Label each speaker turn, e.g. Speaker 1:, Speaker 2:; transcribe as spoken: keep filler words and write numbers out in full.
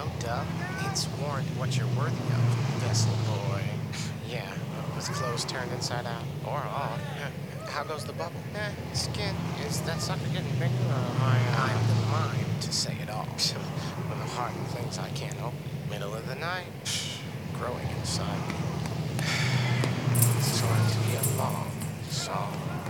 Speaker 1: know, duh. It's warrant what you're worthy of, vessel boy. Yeah, with clothes turned inside out, or all. Eh, How goes the bubble? Eh, skin. Is that sucker getting bigger, or am I, uh... I'm the mind to say it all. With a heart and things I can't open. Middle of the night, growing inside me. It's going to be a long song.